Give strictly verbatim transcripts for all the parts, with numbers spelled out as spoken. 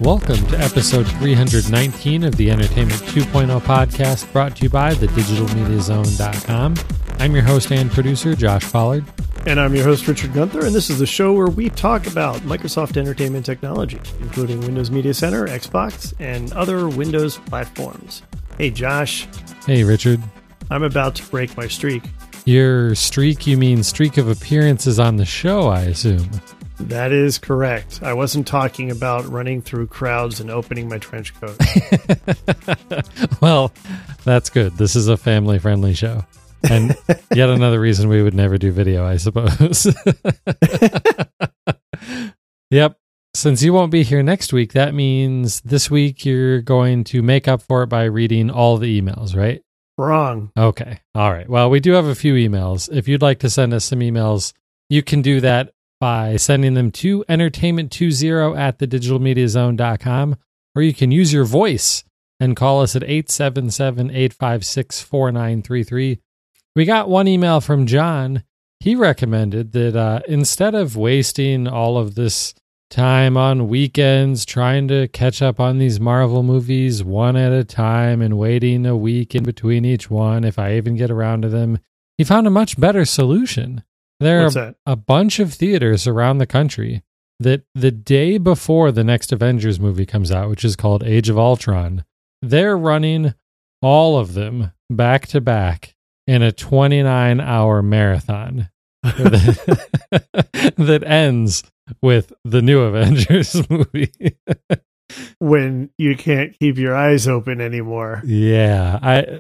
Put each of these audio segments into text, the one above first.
Welcome to episode three hundred nineteen of the Entertainment two point oh podcast, brought to you by the digital media zone dot com. I'm your host and producer, Josh Pollard. And I'm your host, Richard Gunther, and this is the show where we talk about Microsoft entertainment technology, including Windows Media Center, Xbox, and other Windows platforms. Hey, Josh. Hey, Richard. I'm about to break my streak. Your streak, you mean streak of appearances on the show, I assume? That is correct. I wasn't talking about running through crowds and opening my trench coat. Well, that's good. This is a family-friendly show. And yet another reason we would never do video, I suppose. Yep. Since you won't be here next week, that means this week you're going to make up for it by reading all the emails, right? Wrong. Okay. All right. Well, we do have a few emails. If you'd like to send us some emails, you can do that by sending them to entertainment twenty at the digital media zone dot com, or you can use your voice and call us at eight seven seven, eight five six, four nine three three. We got one email from John. He recommended that uh, instead of wasting all of this time on weekends trying to catch up on these Marvel movies one at a time and waiting a week in between each one, if I even get around to them, he found a much better solution. There What's are that? a bunch of theaters around the country that the day before the next Avengers movie comes out, which is called Age of Ultron, they're running all of them back to back in a twenty-nine hour marathon that, that ends with the new Avengers movie. When you can't keep your eyes open anymore. Yeah.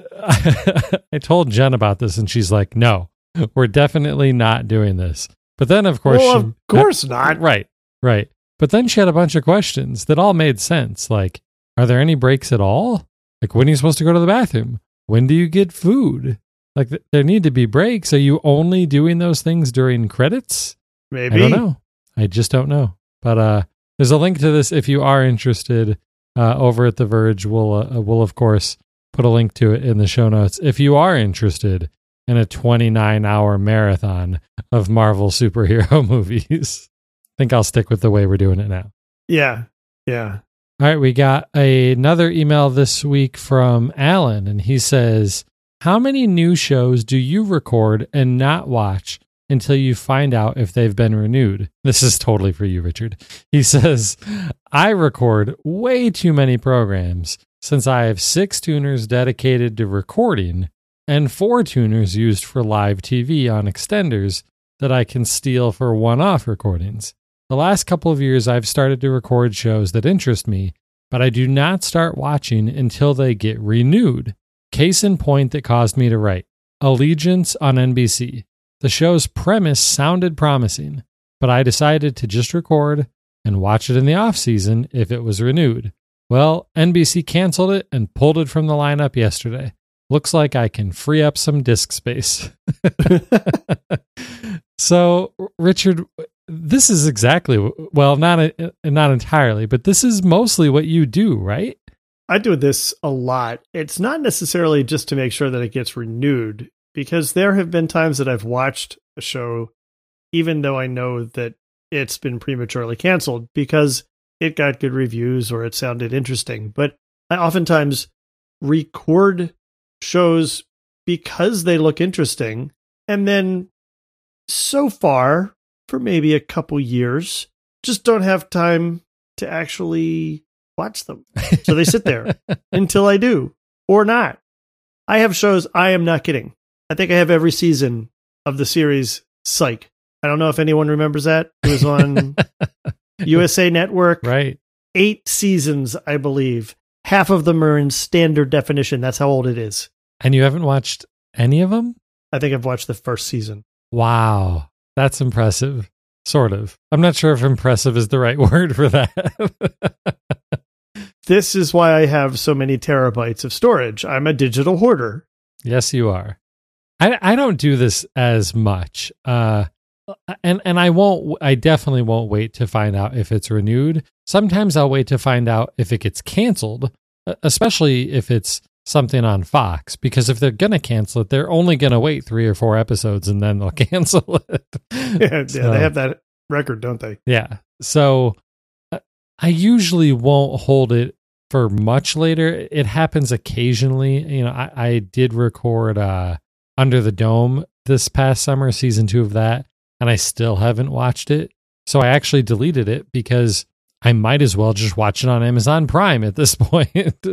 I I told Jen about this and she's like, no, we're definitely not doing this. But then, of course, Well, she, of course not. Right, right. But then she had a bunch of questions that all made sense. Like, are there any breaks at all? Like, when are you supposed to go to the bathroom? When do you get food? Like, th- there need to be breaks. Are you only doing those things during credits? Maybe. I don't know. I just don't know. But uh, there's a link to this if you are interested uh, over at The Verge. We'll, uh, we'll, of course, put a link to it in the show notes. If you are interested in a twenty-nine hour marathon of Marvel superhero movies, I think I'll stick with the way we're doing it now. Yeah. Yeah. All right, we got a, another email this week from Alan, and he says, how many new shows do you record and not watch until you find out if they've been renewed? This is totally for you, Richard. He says, I record way too many programs since I have six tuners dedicated to recording and four tuners used for live T V on extenders that I can steal for one-off recordings. The last couple of years, I've started to record shows that interest me, but I do not start watching until they get renewed. Case in point that caused me to write, Allegiance on N B C. The show's premise sounded promising, but I decided to just record and watch it in the off-season if it was renewed. Well, N B C canceled it and pulled it from the lineup yesterday. Looks like I can free up some disk space. So, Richard, this is exactly, well, not not entirely, but this is mostly what you do, right? I do this a lot. It's not necessarily just to make sure that it gets renewed, because there have been times that I've watched a show, even though I know that it's been prematurely canceled because it got good reviews or it sounded interesting. But I oftentimes record shows because they look interesting, and then so far, for maybe a couple years, just don't have time to actually watch them. So they sit there until I do, or not. I have shows, I am not kidding. I think I have every season of the series Psych. I don't know if anyone remembers that. It was on U S A Network. Right. Eight seasons, I believe. Half of them are in standard definition. That's how old it is. And you haven't watched any of them? I think I've watched the first season. Wow. That's impressive. Sort of. I'm not sure if impressive is the right word for that. This is why I have so many terabytes of storage. I'm a digital hoarder. Yes, you are. I, I don't do this as much. Uh, and, and I won't, I definitely won't wait to find out if it's renewed. Sometimes I'll wait to find out if it gets canceled, especially if it's something on Fox, because if they're going to cancel it, they're only going to wait three or four episodes and then they'll cancel it. Yeah, So, they have that record, don't they? Yeah. So I usually won't hold it for much later. It happens occasionally. You know, I, I did record uh, Under the Dome this past summer, season two of that, and I still haven't watched it. So I actually deleted it because I might as well just watch it on Amazon Prime at this point.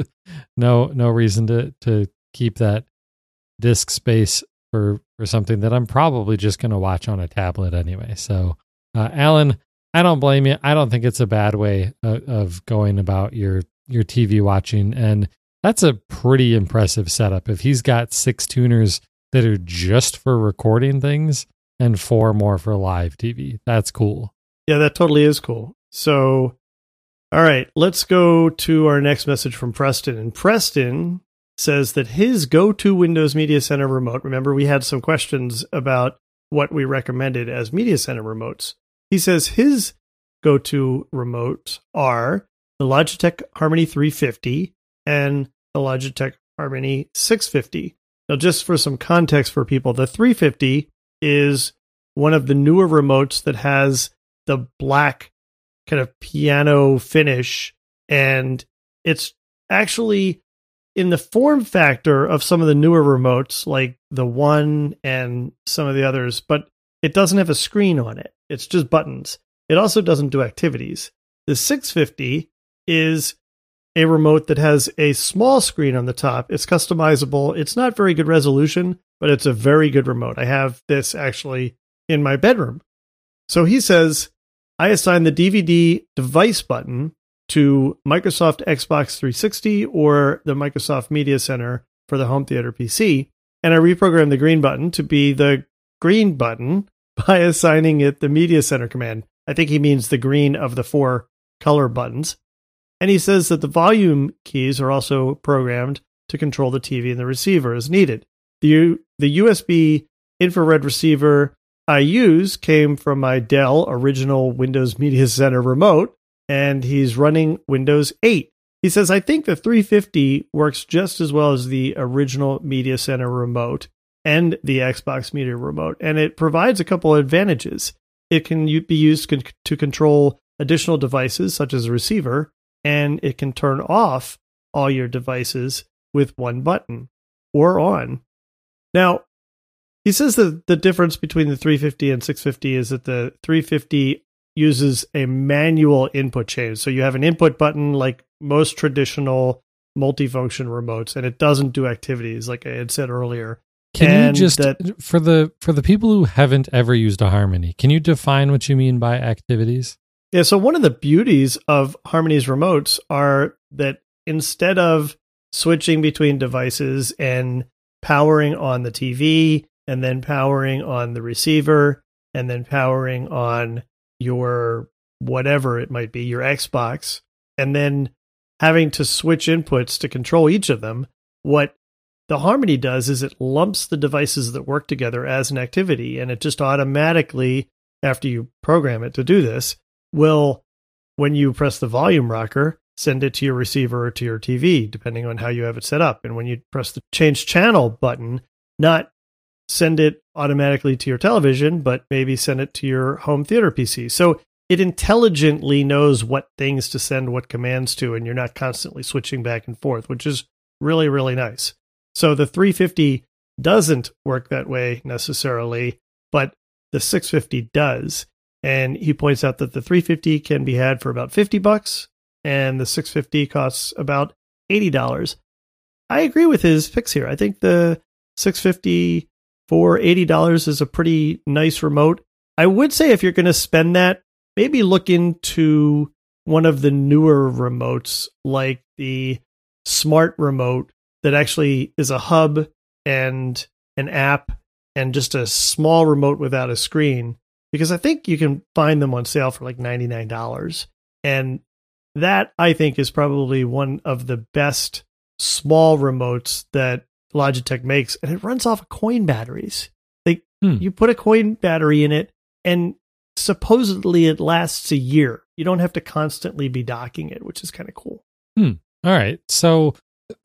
no, no reason to to keep that disk space for, for something that I'm probably just going to watch on a tablet anyway. So, uh, Alan, I don't blame you. I don't think it's a bad way of, of going about your your T V watching, and that's a pretty impressive setup. If he's got six tuners that are just for recording things and four more for live T V, that's cool. Yeah, that totally is cool. So, all right, let's go to our next message from Preston. And Preston says that his go-to Windows Media Center remote, remember we had some questions about what we recommended as Media Center remotes. He says his go-to remotes are the Logitech Harmony three fifty and the Logitech Harmony six fifty. Now, just for some context for people, the three fifty is one of the newer remotes that has the black kind of piano finish, and it's actually in the form factor of some of the newer remotes like the One and some of the others, but it doesn't have a screen on it. It's just buttons. It also doesn't do activities. The six fifty is a remote that has a small screen on the top. It's customizable. It's not very good resolution, but it's a very good remote. I have this actually in my bedroom. So he says, I assign the D V D device button to Microsoft Xbox three sixty or the Microsoft Media Center for the home theater P C, and I reprogram the green button to be the green button by assigning it the Media Center command. I think he means the green of the four color buttons. And he says that the volume keys are also programmed to control the T V and the receiver as needed. The, U- the U S B infrared receiver I use came from my Dell original Windows Media Center remote, and he's running Windows eight. He says, I think the three fifty works just as well as the original Media Center remote and the Xbox Media remote, and it provides a couple of advantages. It can be used con- to control additional devices such as a receiver, and it can turn off all your devices with one button or on. Now, he says that the difference between the three fifty and six fifty is that the three fifty uses a manual input change. So you have an input button like most traditional multifunction remotes, and it doesn't do activities like I had said earlier. Can and you just, that, for the for the people who haven't ever used a Harmony, can you define what you mean by activities? Yeah, so one of the beauties of Harmony's remotes are that instead of switching between devices and powering on the T V, and then powering on the receiver, and then powering on your whatever it might be, your Xbox, and then having to switch inputs to control each of them, what the Harmony does is it lumps the devices that work together as an activity, and it just automatically, after you program it to do this, will, when you press the volume rocker, send it to your receiver or to your T V, depending on how you have it set up. And when you press the change channel button, not send it automatically to your television, but maybe send it to your home theater P C. So it intelligently knows what things to send what commands to, and you're not constantly switching back and forth, which is really, really nice. So the three fifty doesn't work that way necessarily, but the six fifty does. And he points out that the three fifty can be had for about fifty bucks, and the six fifty costs about eighty dollars. I agree with his picks here. I think the six fifty for eighty dollars is a pretty nice remote. I would say if you're going to spend that, maybe look into one of the newer remotes like the Smart Remote that actually is a hub and an app and just a small remote without a screen, because I think you can find them on sale for like ninety-nine dollars. And that, I think, is probably one of the best small remotes that Logitech makes, and it runs off of coin batteries. Like hmm. you put a coin battery in it, and supposedly it lasts a year. You don't have to constantly be docking it, which is kind of cool. Hmm. All right. So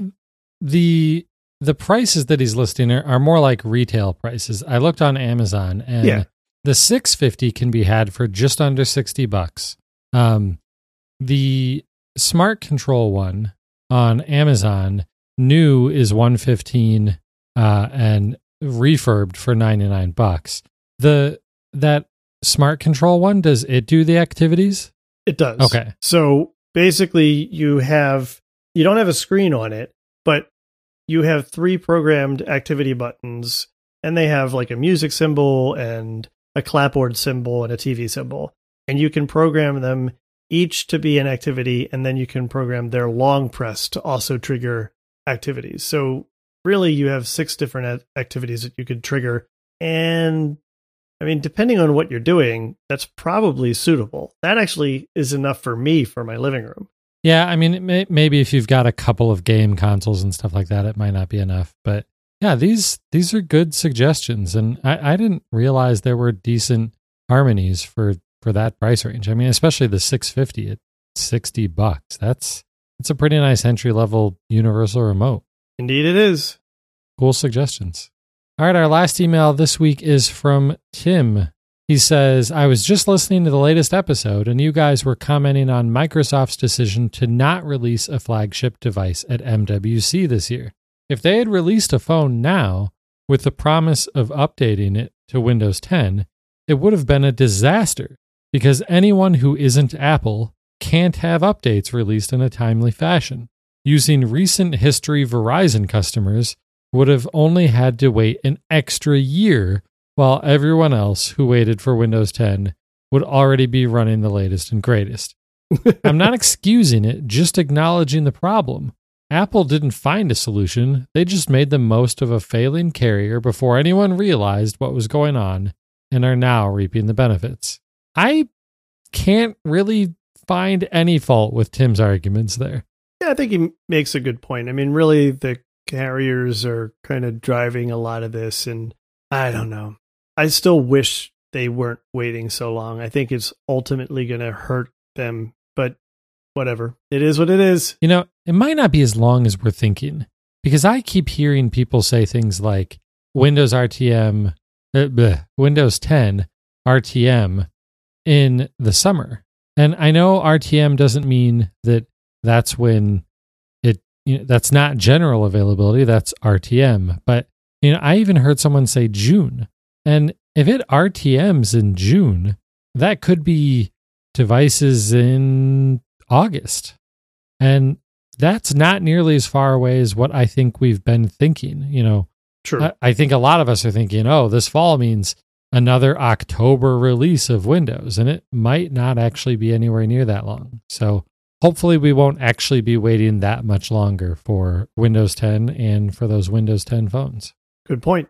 the the prices that he's listing are, are more like retail prices. I looked on Amazon, and yeah. the six fifty can be had for just under sixty bucks. Um, the Smart Control one on Amazon, new is one fifteen uh, and refurbed for ninety-nine bucks. The that Smart Control one, does it do the activities? It does. Okay. So basically you have, you don't have a screen on it, but you have three programmed activity buttons, and they have like a music symbol and a clapboard symbol and a T V symbol. And you can program them each to be an activity, and then you can program their long press to also trigger activities. So really you have six different activities that you could trigger. And I mean, depending on what you're doing, that's probably suitable. That actually is enough for me for my living room. Yeah, I mean, it may, maybe if you've got a couple of game consoles and stuff like that, it might not be enough. But yeah, these these are good suggestions, and I, I didn't realize there were decent harmonies for, for that price range. I mean, especially the six fifty at sixty bucks. That's that's a pretty nice entry level universal remote. Indeed, it is. Cool suggestions. All right, our last email this week is from Tim. He says, I was just listening to the latest episode, and you guys were commenting on Microsoft's decision to not release a flagship device at M W C this year. If they had released a phone now, with the promise of updating it to Windows ten, it would have been a disaster, because anyone who isn't Apple can't have updates released in a timely fashion. Using recent history Verizon customers would have only had to wait an extra year, while everyone else who waited for Windows ten would already be running the latest and greatest. I'm not excusing it, just acknowledging the problem. Apple didn't find a solution, they just made the most of a failing carrier before anyone realized what was going on and are now reaping the benefits. I can't really find any fault with Tim's arguments there. Yeah, I think he makes a good point. I mean, really, the carriers are kind of driving a lot of this, and I don't know. I still wish they weren't waiting so long. I think it's ultimately going to hurt them, but whatever. It is what it is. You know, it might not be as long as we're thinking, because I keep hearing people say things like Windows R T M, uh, bleh, Windows ten R T M in the summer. And I know R T M doesn't mean that that's when it, you know, that's not general availability, that's R T M. But, you know, I even heard someone say June. And if it R T Ms in June, that could be devices in August. And that's not nearly as far away as what I think we've been thinking. You know, True. I, I think a lot of us are thinking, oh, this fall means another October release of Windows, and it might not actually be anywhere near that long. So hopefully we won't actually be waiting that much longer for Windows ten and for those Windows ten phones. Good point.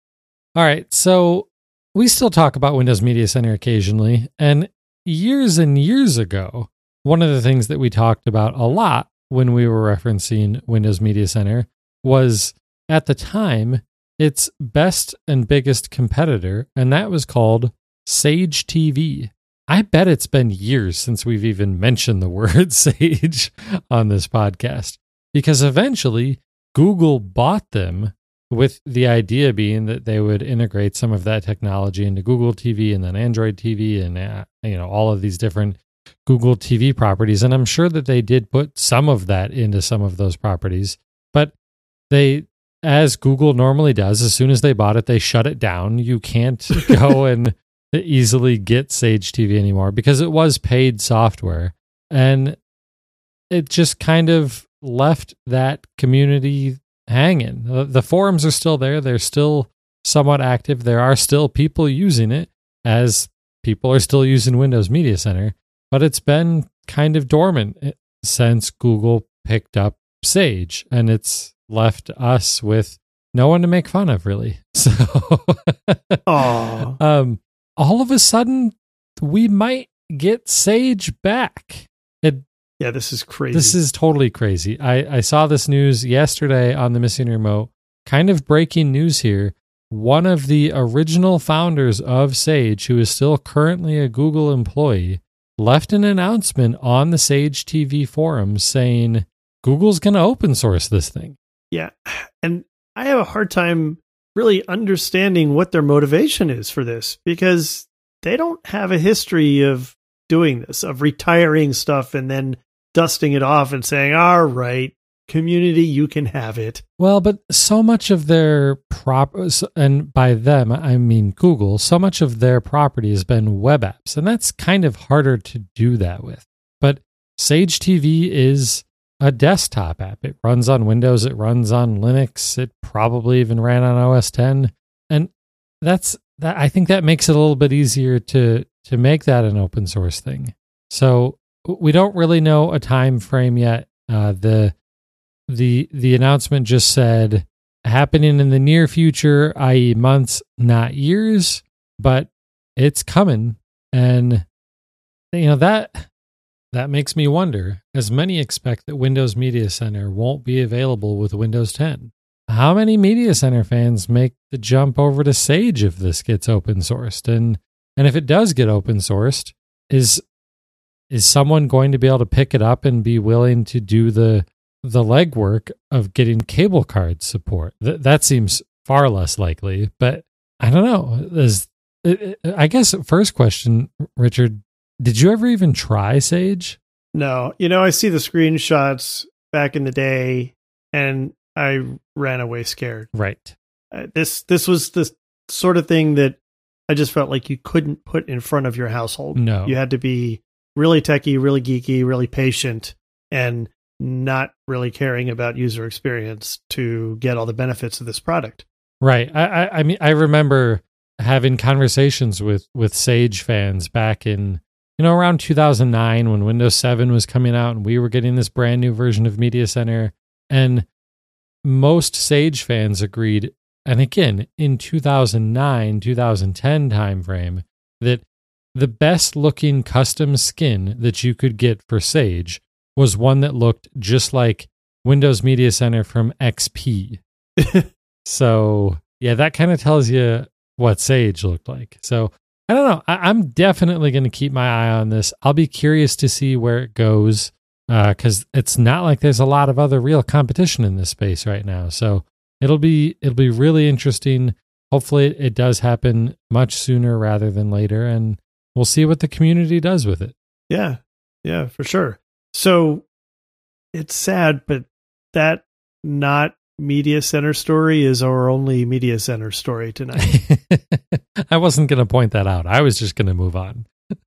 All right, so we still talk about Windows Media Center occasionally, and years and years ago, one of the things that we talked about a lot when we were referencing Windows Media Center was, at the time, its best and biggest competitor, and that was called Sage T V. I bet it's been years since we've even mentioned the word Sage on this podcast, because eventually Google bought them, with the idea being that they would integrate some of that technology into Google T V and then Android T V and uh, you know all of these different Google T V properties. And I'm sure that they did put some of that into some of those properties, but they, as Google normally does, as soon as they bought it, they shut it down. You can't go and easily get Sage T V anymore because it was paid software. And it just kind of left that community hanging. The, the forums are still there. They're still somewhat active. There are still people using it, as people are still using Windows Media Center, but it's been kind of dormant since Google picked up Sage, and it's left us with no one to make fun of, really. So um, all of a sudden, we might get Sage back. It, yeah, this is crazy. This is totally crazy. I, I saw this news yesterday on the Missing Remote. Kind of breaking news here. One of the original founders of Sage, who is still currently a Google employee, left an announcement on the Sage T V forums saying Google's going to open source this thing. Yeah, and I have a hard time really understanding what their motivation is for this, because they don't have a history of doing this, of retiring stuff and then dusting it off and saying, all right, community, you can have it. Well, but so much of their prop, and by them, I mean Google, so much of their property has been web apps, and that's kind of harder to do that with. But Sage T V is a desktop app. It runs on Windows, it runs on Linux, it probably even ran on O S ten. And that's that. I think that makes it a little bit easier to to make that an open source thing. So we don't really know a time frame yet. Uh, the the the announcement just said happening in the near future, that is months, not years, but it's coming. And you know that that makes me wonder, as many expect that Windows Media Center won't be available with Windows ten. How many Media Center fans make the jump over to Sage if this gets open sourced? And and if it does get open sourced, is is someone going to be able to pick it up and be willing to do the the legwork of getting cable card support? Th- that seems far less likely, but I don't know. There's, I guess first question, Richard, did you ever even try Sage? No. You know, I see the screenshots back in the day and I ran away scared. Right. Uh, this this was the sort of thing that I just felt like you couldn't put in front of your household. No. You had to be really techie, really geeky, really patient, and not really caring about user experience to get all the benefits of this product. Right. I, I, I mean, I remember having conversations with, with Sage fans back in, you know, around two thousand nine when Windows seven was coming out and we were getting this brand new version of Media Center. And most Sage fans agreed, and again, in two thousand nine, two thousand ten timeframe, that the best looking custom skin that you could get for Sage was one that looked just like Windows Media Center from X P. So, yeah, that kind of tells you what Sage looked like. So, I don't know. I- I'm definitely going to keep my eye on this. I'll be curious to see where it goes, because uh, it's not like there's a lot of other real competition in this space right now. So it'll be it'll be really interesting. Hopefully, it does happen much sooner rather than later, and we'll see what the community does with it. Yeah, yeah, for sure. So it's sad, but that not Media Center story is our only Media Center story tonight. I wasn't going to point that out. I was just going to move on.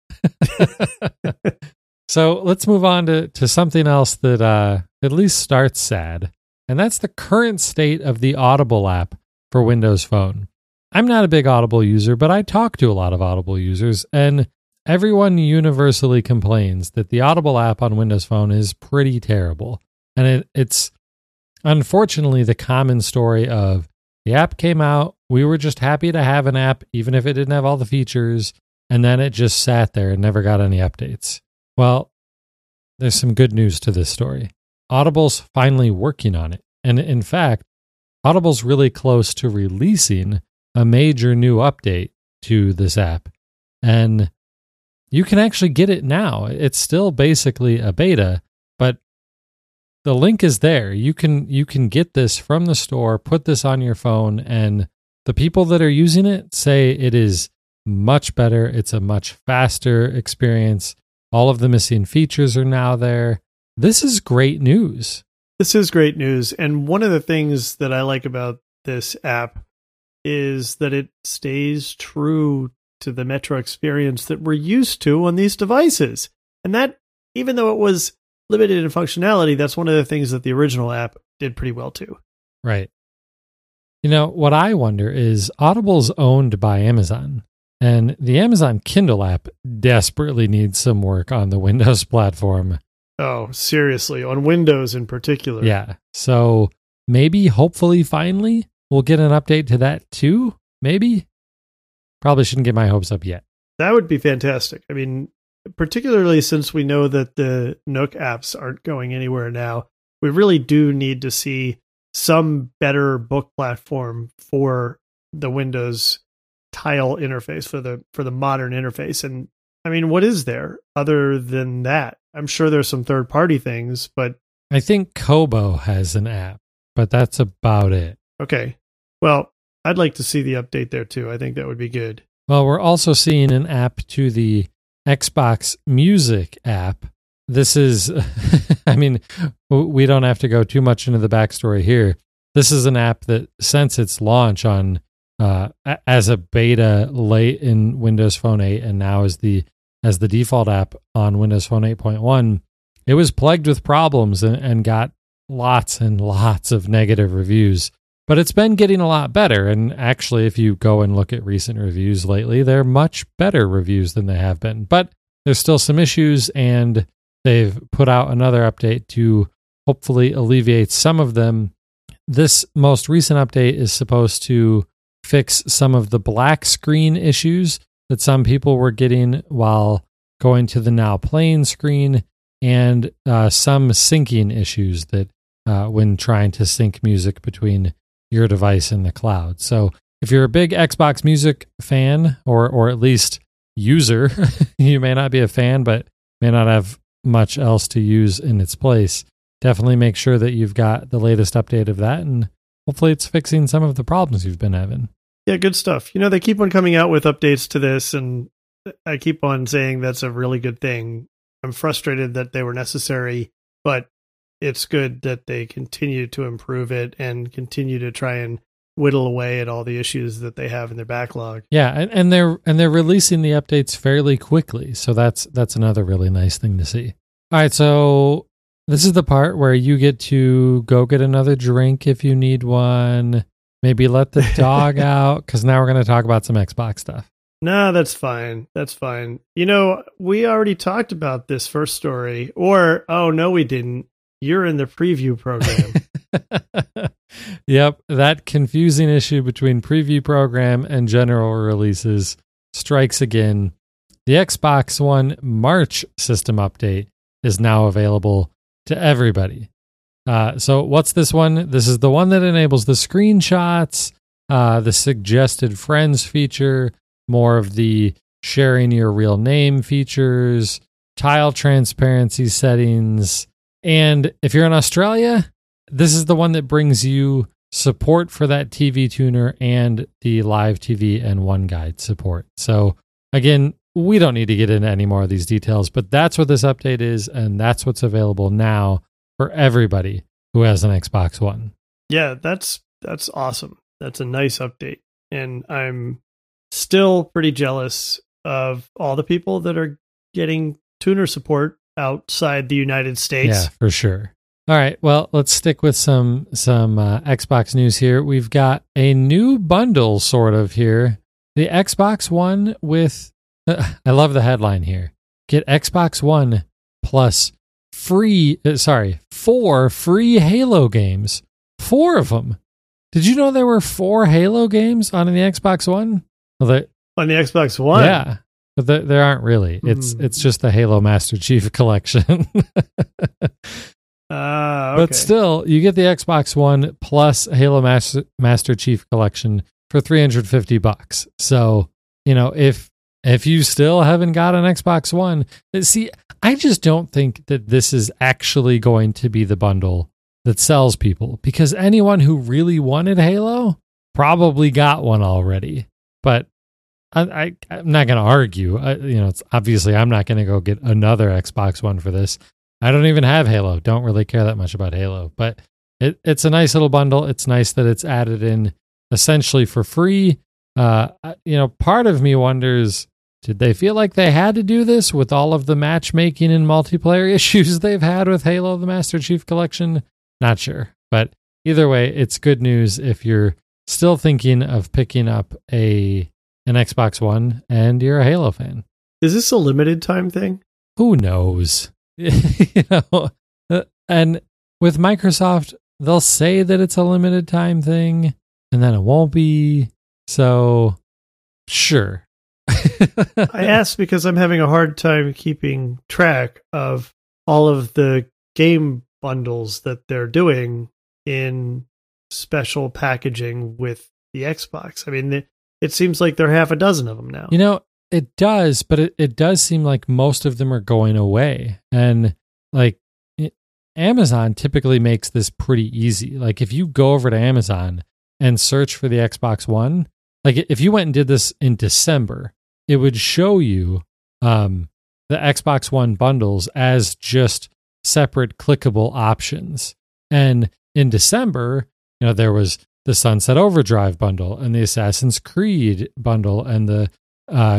So let's move on to, to something else that uh, at least starts sad, and that's the current state of the Audible app for Windows Phone. I'm not a big Audible user, but I talk to a lot of Audible users, and everyone universally complains that the Audible app on Windows Phone is pretty terrible. And it, it's unfortunately the common story of the app came out, we were just happy to have an app, even if it didn't have all the features, and then it just sat there and never got any updates. Well, there's some good news to this story. Audible's finally working on it. And in fact, Audible's really close to releasing a major new update to this app. And you can actually get it now. It's still basically a beta, but the link is there. You can you can get this from the store, put this on your phone, and the people that are using it say it is much better. It's a much faster experience. All of the missing features are now there. This is great news. This is great news. And one of the things that I like about this app is that it stays true to the Metro experience that we're used to on these devices. And that, even though it was limited in functionality, that's one of the things that the original app did pretty well too. Right. You know, what I wonder is Audible's owned by Amazon, and the Amazon Kindle app desperately needs some work on the Windows platform. Oh, seriously, on Windows in particular. Yeah. So maybe, hopefully, finally, we'll get an update to that too. Maybe. Probably shouldn't get my hopes up yet. That would be fantastic. I mean, particularly since we know that the Nook apps aren't going anywhere now, we really do need to see some better book platform for the Windows tile interface, for the for the modern interface. And I mean, what is there other than that? I'm sure there's some third-party things, but I think Kobo has an app, but that's about it. Okay. Well, I'd like to see the update there too. I think that would be good. Well, we're also seeing an app to the Xbox Music app. This is, I mean, we don't have to go too much into the backstory here. This is an app that, since its launch on uh, as a beta late in Windows Phone eight, and now as the as the default app on Windows Phone eight point one, it was plagued with problems and, and got lots and lots of negative reviews. But it's been getting a lot better. And actually, if you go and look at recent reviews lately, they're much better reviews than they have been. But there's still some issues, and they've put out another update to hopefully alleviate some of them. This most recent update is supposed to fix some of the black screen issues that some people were getting while going to the Now Playing screen, and uh, some syncing issues that uh, when trying to sync music between your device and the cloud. So if you're a big Xbox Music fan, or or at least user, you may not be a fan, but may not have much else to use in its place, definitely make sure that you've got the latest update of that, and hopefully it's fixing some of the problems you've been having. Yeah, good stuff. You know, they keep on coming out with updates to this, and I keep on saying that's a really good thing. I'm frustrated that they were necessary, but it's good that they continue to improve it and continue to try and whittle away at all the issues that they have in their backlog. Yeah, and, and they're and they're releasing the updates fairly quickly, so that's that's another really nice thing to see. All right, so this is the part where you get to go get another drink if you need one. Maybe let the dog out, because now we're going to talk about some Xbox stuff. No, that's fine. That's fine. You know, we already talked about this first story, or, oh, no, we didn't. You're in the preview program. Yep, that confusing issue between preview program and general releases strikes again. The Xbox One March system update is now available to everybody. Uh, so what's this one? This is the one that enables the screenshots, uh, the suggested friends feature, more of the sharing your real name features, tile transparency settings. And if you're in Australia, this is the one that brings you support for that T V tuner and the live T V and One Guide support. So again, we don't need to get into any more of these details, but that's what this update is, and that's what's available now for everybody who has an Xbox One. Yeah, that's that's awesome. That's a nice update. And I'm still pretty jealous of all the people that are getting tuner support outside the United States. Yeah, for sure. All right, well, let's stick with some some uh, Xbox news here. We've got a new bundle sort of here. The Xbox One with, uh, I love the headline here. Get Xbox One plus free, uh, sorry, four free Halo games. Four of them. Did you know there were four Halo games on the Xbox One? Well, they, on the Xbox One? Yeah, but there, there aren't really. It's mm. it's just the Halo Master Chief Collection. Uh, okay. But still, you get the Xbox One plus Halo Master, Master Chief Collection for three hundred fifty bucks. So, you know, if if you still haven't got an Xbox One, see, I just don't think that this is actually going to be the bundle that sells people, because anyone who really wanted Halo probably got one already. But I, I, I'm not going to argue. I, you know, it's obviously I'm not going to go get another Xbox One for this. I don't even have Halo. Don't really care that much about Halo, but it, it's a nice little bundle. It's nice that it's added in essentially for free. Uh, you know, part of me wonders, did they feel like they had to do this with all of the matchmaking and multiplayer issues they've had with Halo, the Master Chief Collection? Not sure, but either way, it's good news if you're still thinking of picking up a an Xbox One and you're a Halo fan. Is this a limited time thing? Who knows? You know, and with Microsoft, they'll say that it's a limited time thing, and then it won't be. So, sure. I asked because I'm having a hard time keeping track of all of the game bundles that they're doing in special packaging with the Xbox. I mean, it seems like there are half a dozen of them now. You know, it does, but it, it does seem like most of them are going away. And like it, Amazon typically makes this pretty easy. Like if you go over to Amazon and search for the Xbox One, like if you went and did this in December, it would show you um, the Xbox One bundles as just separate clickable options. And in December, you know, there was the Sunset Overdrive bundle and the Assassin's Creed bundle and the uh,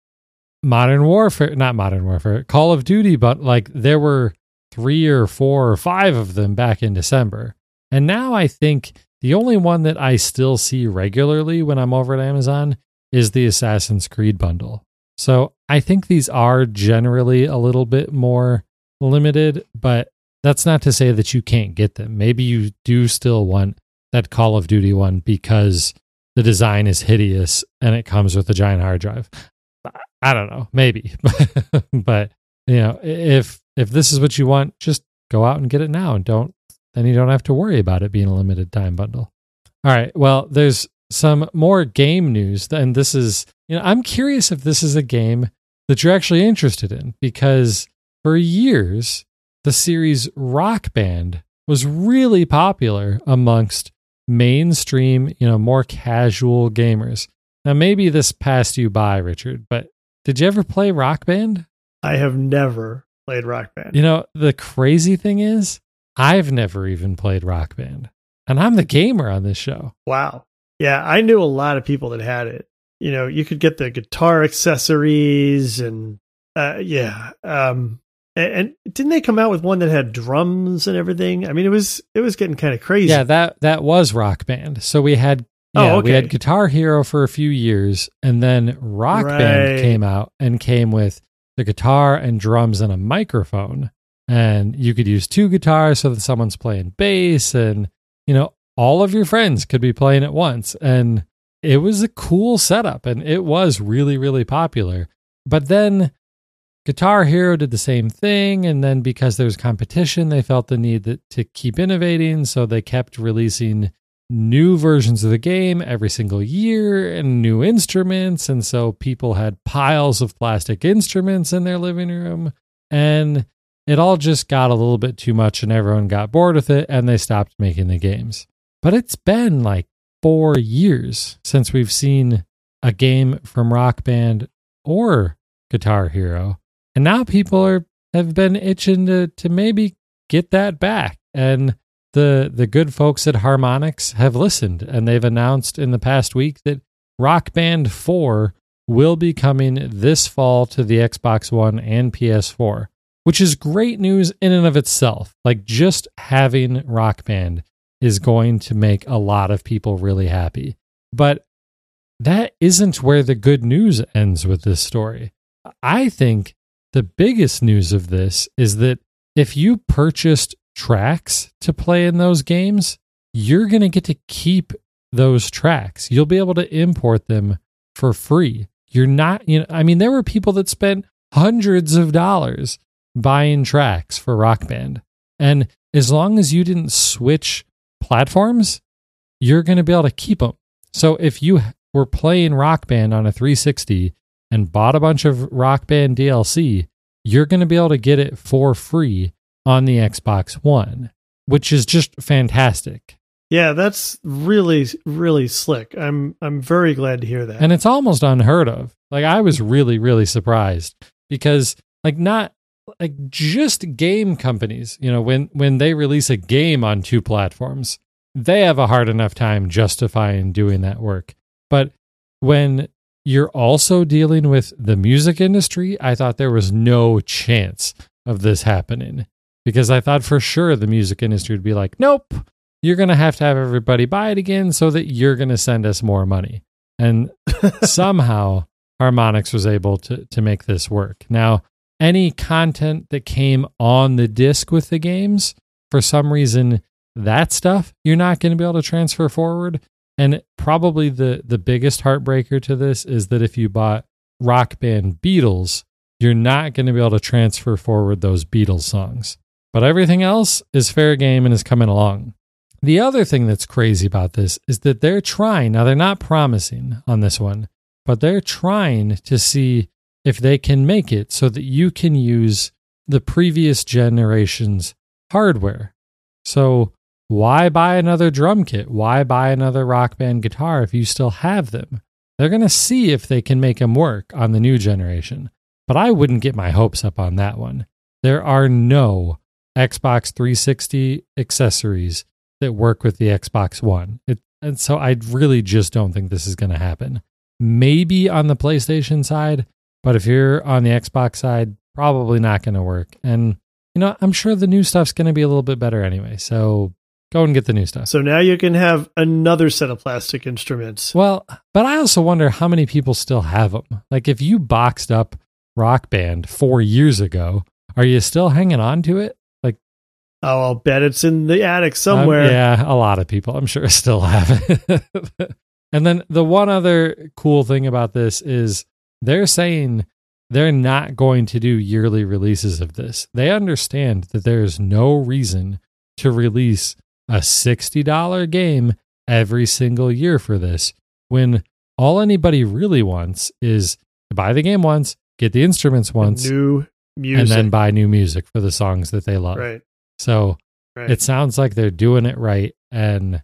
Modern Warfare, not Modern Warfare, Call of Duty, but like there were three or four or five of them back in December. And now I think the only one that I still see regularly when I'm over at Amazon is the Assassin's Creed bundle. So I think these are generally a little bit more limited, but that's not to say that you can't get them. Maybe you do still want that Call of Duty one because the design is hideous and it comes with a giant hard drive. I don't know, maybe. But, you know, if if this is what you want, just go out and get it now and don't then you don't have to worry about it being a limited time bundle. All right. Well, there's some more game news, and this is, you know, I'm curious if this is a game that you're actually interested in, because for years the series Rock Band was really popular amongst mainstream, you know, more casual gamers. Now, maybe this passed you by, Richard, but did you ever play Rock Band? I have never played Rock Band. You know, the crazy thing is, I've never even played Rock Band, and I'm the gamer on this show. Wow. Yeah, I knew a lot of people that had it. You know, you could get the guitar accessories and, uh, yeah. Um, and, and didn't they come out with one that had drums and everything? I mean, it was it was getting kind of crazy. Yeah, that that was Rock Band. So we had yeah, oh, okay. we had Guitar Hero for a few years, and then Rock right. Band came out and came with the guitar and drums and a microphone. And you could use two guitars so that someone's playing bass, and, you know, all of your friends could be playing at once. And it was a cool setup, and it was really, really popular. But then Guitar Hero did the same thing, and then because there was competition, they felt the need that, to keep innovating, so they kept releasing new versions of the game every single year and new instruments, and so people had piles of plastic instruments in their living room, and it all just got a little bit too much, and everyone got bored with it, and they stopped making the games. But it's been like four years since we've seen a game from Rock Band or Guitar Hero, and now people are have been itching to to maybe get that back. And the the good folks at Harmonix have listened, and they've announced in the past week that Rock Band four will be coming this fall to the Xbox One and P S four, which is great news in and of itself. Like, just having Rock Band is going to make a lot of people really happy. But that isn't where the good news ends with this story. I think the biggest news of this is that if you purchased tracks to play in those games, you're going to get to keep those tracks. You'll be able to import them for free. You're not, you know, I mean, there were people that spent hundreds of dollars buying tracks for Rock Band. And as long as you didn't switch platforms, you're going to be able to keep them. So if you were playing Rock Band on a three sixty and bought a bunch of Rock Band D L C, you're going to be able to get it for free on the Xbox One, which is just fantastic. Yeah, that's really, really slick. I'm I'm very glad to hear that. And it's almost unheard of. Like, I was really, really surprised because, like, not like just game companies, you know, when when they release a game on two platforms, they have a hard enough time justifying doing that work. But when you're also dealing with the music industry, I thought there was no chance of this happening, because I thought for sure the music industry would be like, nope, you're going to have to have everybody buy it again so that you're going to send us more money. And somehow Harmonix was able to, to make this work. Now, any content that came on the disc with the games, for some reason, that stuff you're not going to be able to transfer forward. And probably the, the biggest heartbreaker to this is that if you bought Rock Band Beatles, you're not going to be able to transfer forward those Beatles songs. But everything else is fair game and is coming along. The other thing that's crazy about this is that they're trying, now they're not promising on this one, but they're trying to see if they can make it so that you can use the previous generation's hardware. So why buy another drum kit? Why buy another Rock Band guitar if you still have them? They're going to see if they can make them work on the new generation. but I wouldn't get my hopes up on that one. There are no Xbox three sixty accessories that work with the Xbox One. It, and so I really just don't think this is going to happen. Maybe on the PlayStation side, but if you're on the Xbox side, probably not going to work. And, you know, I'm sure the new stuff's going to be a little bit better anyway. So go and get the new stuff. So now you can have another set of plastic instruments. Well, but I also wonder how many people still have them. Like if you boxed up Rock Band four years ago, are you still hanging on to it? Like, oh, I'll bet it's in the attic somewhere. Um, yeah, a lot of people, I'm sure, still have it. And then the one other cool thing about this is they're saying they're not going to do yearly releases of this. They understand that there's no reason to release a sixty dollars game every single year for this, when all anybody really wants is to buy the game once, get the instruments once, new music, and then buy new music for the songs that they love. Right. So right. It sounds like they're doing it right. And,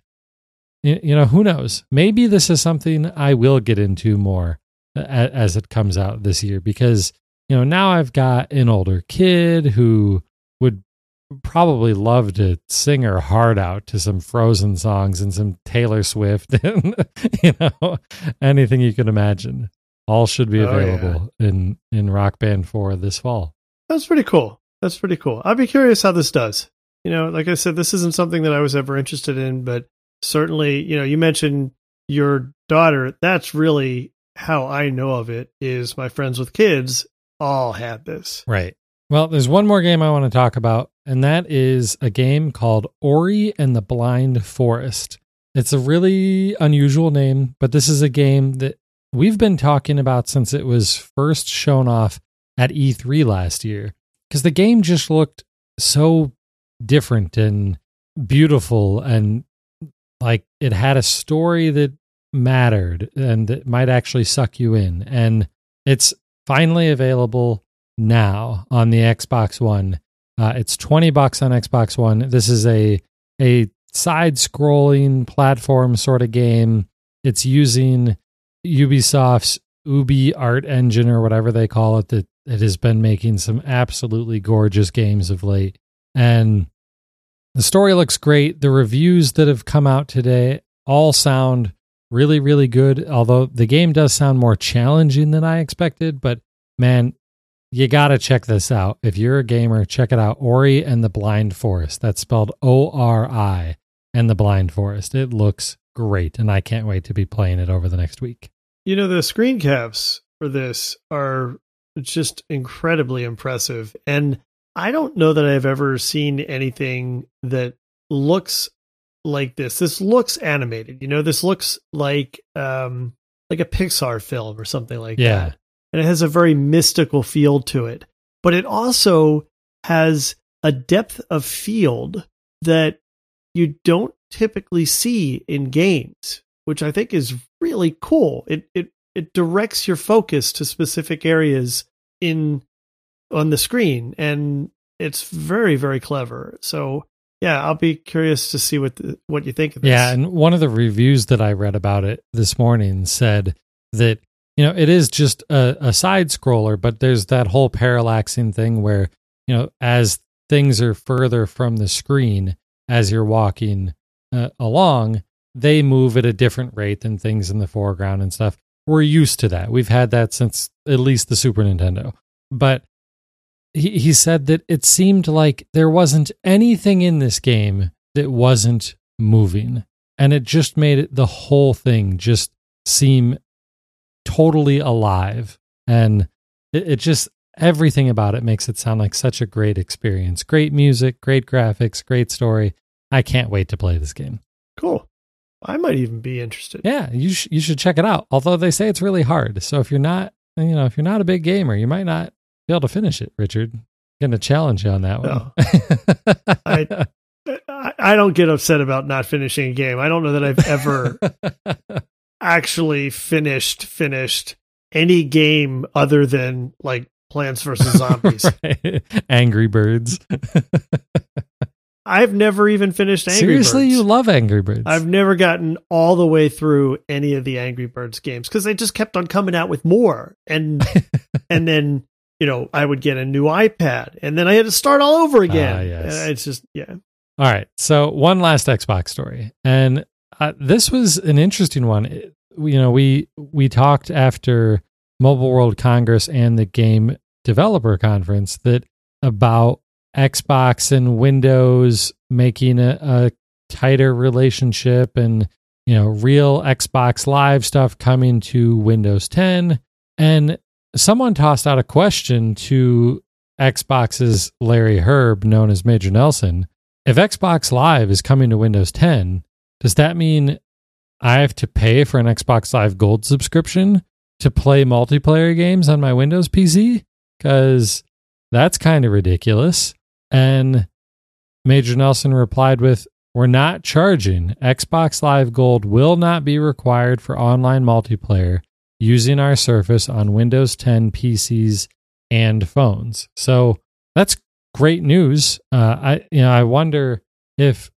you know, who knows? Maybe this is something I will get into more as it comes out this year, because, you know, now I've got an older kid who would probably love to sing her heart out to some Frozen songs and some Taylor Swift and, you know, anything you can imagine. All should be available oh, yeah. in, in Rock Band four this fall. That's pretty cool. That's pretty cool. I'll be curious how this does. You know, like I said, this isn't something that I was ever interested in, but certainly, you know, you mentioned your daughter. That's really how I know of it, is my friends with kids all had this. Right. Well, there's one more game I want to talk about, and that is a game called Ori and the Blind Forest. It's a really unusual name, but this is a game that we've been talking about since it was first shown off at E three last year, because the game just looked so different and beautiful, and like it had a story that mattered and it might actually suck you in. And it's finally available now on the Xbox One. Uh, it's twenty bucks on Xbox One. This is a a side-scrolling platform sort of game. It's using Ubisoft's Ubi Art Engine, or whatever they call it, that it has been making some absolutely gorgeous games of late. And the story looks great. The reviews that have come out today all sound really, really good, although the game does sound more challenging than I expected. But man, you got to check this out. If you're a gamer, check it out. Ori and the Blind Forest. That's spelled O R I and the Blind Forest. It looks great, and I can't wait to be playing it over the next week. You know, the screen caps for this are just incredibly impressive. And I don't know that I've ever seen anything that looks like this. This looks animated. You know, this looks like um, like a Pixar film or something like yeah. that. And it has a very mystical feel to it. But it also has a depth of field that you don't typically see in games, which I think is really cool. It it it directs your focus to specific areas in on the screen, and it's very, very clever. So yeah, I'll be curious to see what the, what you think of this. Yeah, and one of the reviews that I read about it this morning said that, you know, it is just a, a side scroller, but there's that whole parallaxing thing where, you know, as things are further from the screen as you're walking uh, along, they move at a different rate than things in the foreground and stuff. We're used to that. We've had that since at least the Super Nintendo. But he, he said that it seemed like there wasn't anything in this game that wasn't moving. And it just made it, the whole thing just seem totally alive. And it, it just, everything about it makes it sound like such a great experience. Great music, great graphics, great story. I can't wait to play this game. Cool. I might even be interested. Yeah, you sh- you should check it out. Although they say it's really hard. So if you're not, you know, if you're not a big gamer, you might not be able to finish it, Richard. I'm going to challenge you on that one. No. I, I I don't get upset about not finishing a game. I don't know that I've ever actually finished finished any game other than like Plants versus Zombies. Right. Angry Birds. I've never even finished Angry Seriously, Birds. you love Angry Birds. I've never gotten all the way through any of the Angry Birds games because they just kept on coming out with more. And and then you know, I would get a new iPad and then I had to start all over again. Ah, yes. And it's just, yeah. All right. So one last Xbox story. And uh, this was an interesting one. It, you know, we we talked after Mobile World Congress and the Game Developer Conference that about Xbox and Windows making a, a tighter relationship and, you know, real Xbox Live stuff coming to Windows ten. And someone tossed out a question to Xbox's Larry Herb, known as Major Nelson. If Xbox Live is coming to Windows ten, does that mean I have to pay for an Xbox Live Gold subscription to play multiplayer games on my Windows P C? Because that's kind of ridiculous. And Major Nelson replied with, we're not charging. Xbox Live Gold will not be required for online multiplayer using our Surface on Windows ten P Cs and phones. So that's great news. Uh, I you know I wonder if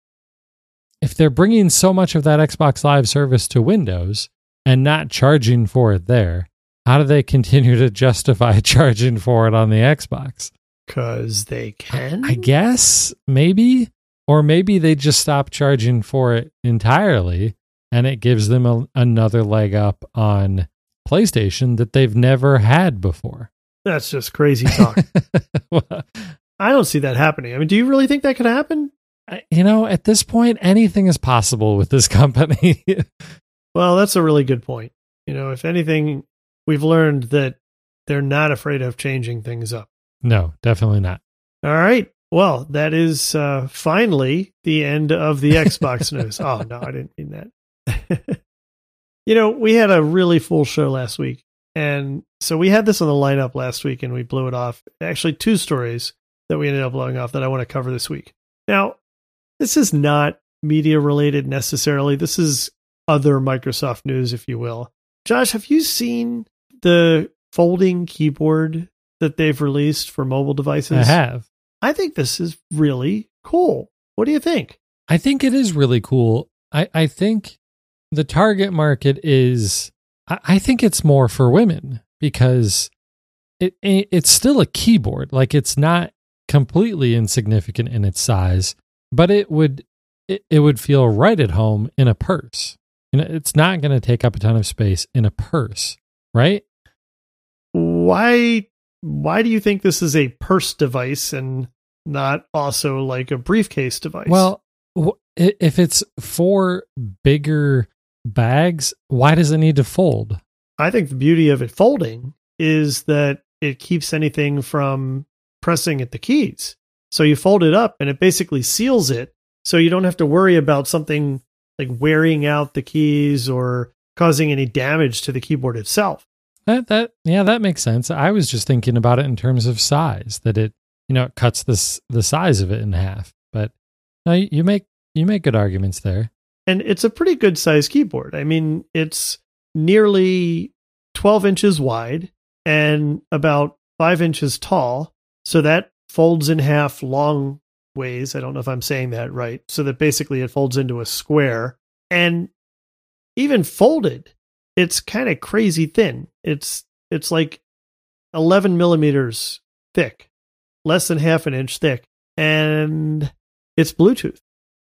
if they're bringing so much of that Xbox Live service to Windows and not charging for it there, how do they continue to justify charging for it on the Xbox? Because they can? I guess, maybe. Or maybe they just stop charging for it entirely and it gives them a, another leg up on PlayStation that they've never had before. That's just crazy talk. Well, I don't see that happening. I mean, do you really think that could happen? you know, at this point, anything is possible with this company. Well, that's a really good point. You know, if anything, we've learned that they're not afraid of changing things up. No, definitely not. All right. Well, that is uh, finally the end of the Xbox news. Oh, no, I didn't mean that. You know, we had a really full show last week. And so we had this on the lineup last week and we blew it off. Actually, two stories that we ended up blowing off that I want to cover this week. Now, this is not media related necessarily. This is other Microsoft news, if you will. Josh, have you seen the folding keyboard that they've released for mobile devices? I have. I think this is really cool. What do you think? I think it is really cool. I, I think the target market is, I, I think it's more for women because it, it it's still a keyboard. Like, it's not completely insignificant in its size, but it would it, it would feel right at home in a purse. You know, it's not going to take up a ton of space in a purse, right? Why why do you think this is a purse device and not also like a briefcase device? Well, if it's for bigger bags, why does it need to fold? I think the beauty of it folding is that it keeps anything from pressing at the keys. So you fold it up and it basically seals it. So you don't have to worry about something like wearing out the keys or causing any damage to the keyboard itself. That that yeah, that makes sense. I was just thinking about it in terms of size, that it, you know, it cuts this the size of it in half. But no, you make you make good arguments there. And it's a pretty good size keyboard. I mean, it's nearly twelve inches wide and about five inches tall. So that folds in half long ways. I don't know if I'm saying that right. So that basically it folds into a square. And even folded, it's kind of crazy thin. It's it's like eleven millimeters thick, less than half an inch thick, and it's Bluetooth.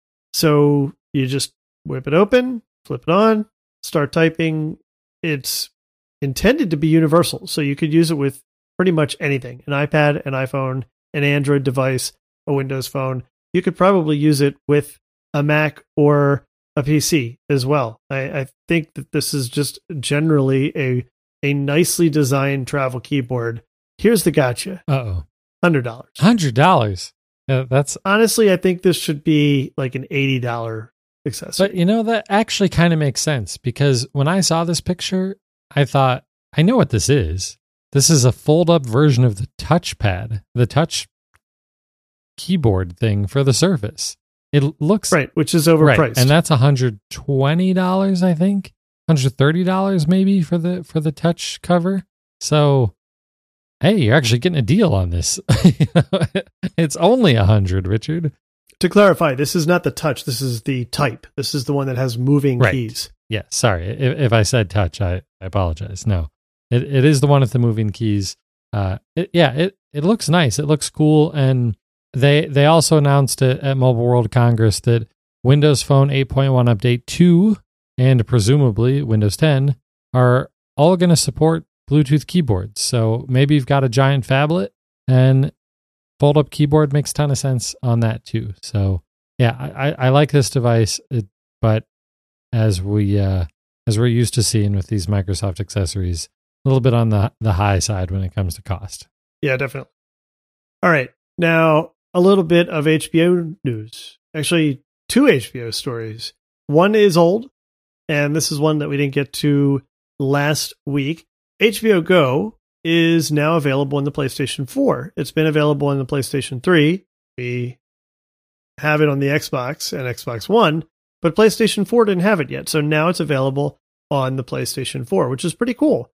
So you just whip it open, flip it on, start typing. It's intended to be universal, so you could use it with pretty much anything: an iPad, an iPhone, an Android device, a Windows phone. You could probably use it with a Mac or a P C as well. I, I think that this is just generally a a nicely designed travel keyboard. Here's the gotcha. Uh-oh. one hundred dollars. one hundred dollars. Yeah, that's honestly, I think this should be like an eighty dollars accessory. But you know, that actually kind of makes sense because when I saw this picture, I thought, I know what this is. This is a fold-up version of the touchpad, the touch keyboard thing for the Surface. It looks right, which is overpriced, right, and that's one hundred twenty dollars, I think, one hundred thirty dollars maybe for the for the touch cover. So, hey, you're actually getting a deal on this. It's only a hundred, Richard. To clarify, this is not the touch. This is the type. This is the one that has moving right. keys. Yeah, sorry if, if I said touch, I, I apologize. No, it it is the one with the moving keys. uh, it, yeah, it, it looks nice. It looks cool. And they they also announced it at Mobile World Congress that Windows Phone eight point one Update two and presumably Windows ten are all going to support Bluetooth keyboards. So maybe you've got a giant phablet and fold-up keyboard makes a ton of sense on that too. So yeah, I, I like this device, it, but as we uh, as we're used to seeing with these Microsoft accessories, a little bit on the the high side when it comes to cost. Yeah, definitely. All right, now a little bit of H B O news. Actually, two H B O stories. One is old, and this is one that we didn't get to last week. H B O Go is now available in the PlayStation four. It's been available in the PlayStation three. We have it on the Xbox and Xbox One, but PlayStation four didn't have it yet. So now it's available on the PlayStation four, which is pretty cool.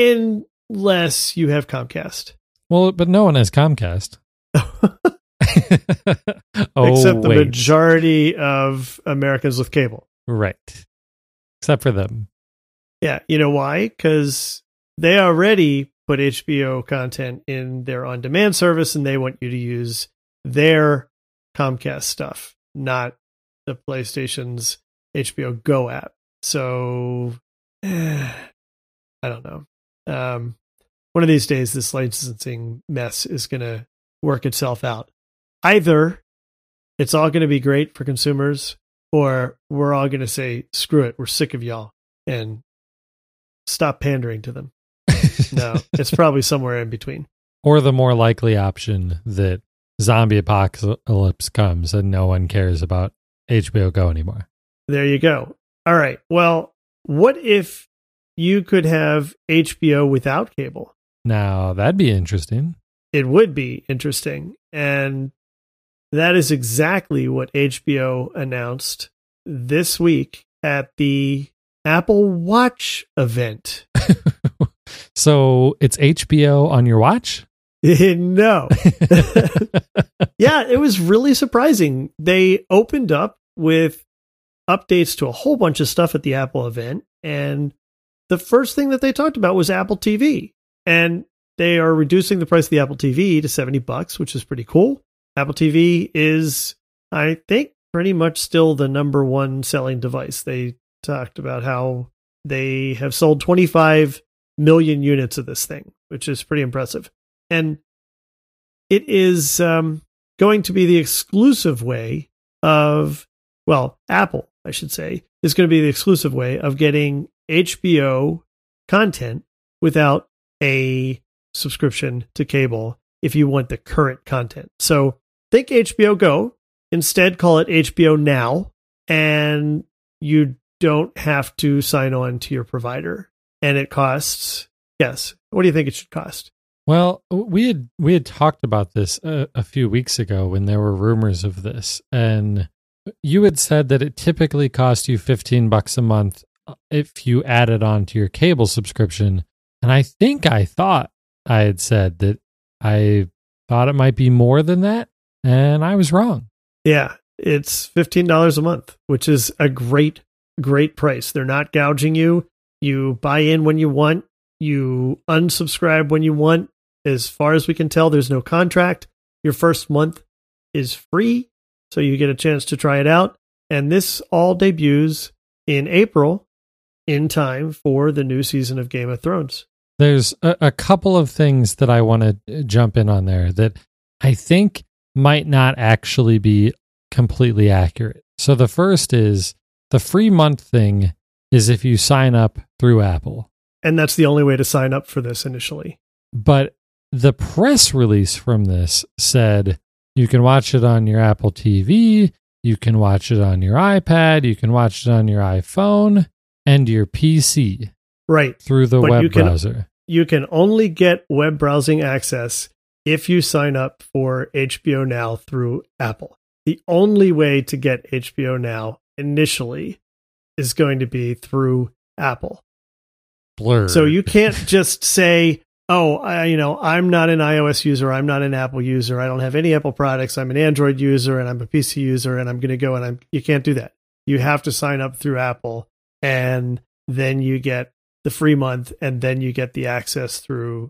Unless you have Comcast. Well, but no one has Comcast. oh, Except the wait. majority of Americans with cable. Right. Except for them. Yeah. You know why? Because they already put H B O content in their on-demand service, and they want you to use their Comcast stuff, not the PlayStation's H B O Go app. So, eh, I don't know. Um, one of these days, this licensing mess is going to work itself out. Either it's all going to be great for consumers, or we're all going to say, screw it, we're sick of y'all, and stop pandering to them. No, it's probably somewhere in between. Or the more likely option that zombie apocalypse comes and no one cares about H B O Go anymore. There you go. All right. Well, what if you could have H B O without cable? Now, that'd be interesting. It would be interesting. And that is exactly what H B O announced this week at the Apple Watch event. So it's H B O on your watch? No. Yeah, it was really surprising. They opened up with updates to a whole bunch of stuff at the Apple event. And the first thing that they talked about was Apple T V. And they are reducing the price of the Apple T V to seventy bucks, which is pretty cool. Apple T V is, I think, pretty much still the number one selling device. They talked about how they have sold twenty-five million units of this thing, which is pretty impressive. And it is um, going to be the exclusive way of, well, Apple, I should say, is going to be the exclusive way of getting H B O content without a subscription to cable if you want the current content. So think H B O Go, instead call it H B O Now, and you don't have to sign on to your provider. And it costs, yes. What do you think it should cost? Well, we had we had talked about this a, a few weeks ago when there were rumors of this, and you had said that it typically costs you fifteen bucks a month if you add it on to your cable subscription. And I think I thought I had said that I thought it might be more than that, and I was wrong. Yeah, it's fifteen dollars a month, which is a great, great price. They're not gouging you. You buy in when you want. You unsubscribe when you want. As far as we can tell, there's no contract. Your first month is free, so you get a chance to try it out. And this all debuts in April, in time for the new season of Game of Thrones. There's a, a couple of things that I want to jump in on there that I think might not actually be completely accurate. So the first is the free month thing is if you sign up through Apple. And that's the only way to sign up for this initially. But the press release from this said you can watch it on your Apple T V, you can watch it on your iPad, you can watch it on your iPhone and your P C. Right. Through the but web you can, browser. You can only get web browsing access if you sign up for H B O Now through Apple. The only way to get H B O Now initially is going to be through Apple. Blur. So you can't just say, oh, I, you know, I'm not an iOS user. I'm not an Apple user. I don't have any Apple products. I'm an Android user and I'm a P C user and I'm going to go and I'm, you can't do that. You have to sign up through Apple and then you get the free month and then you get the access through the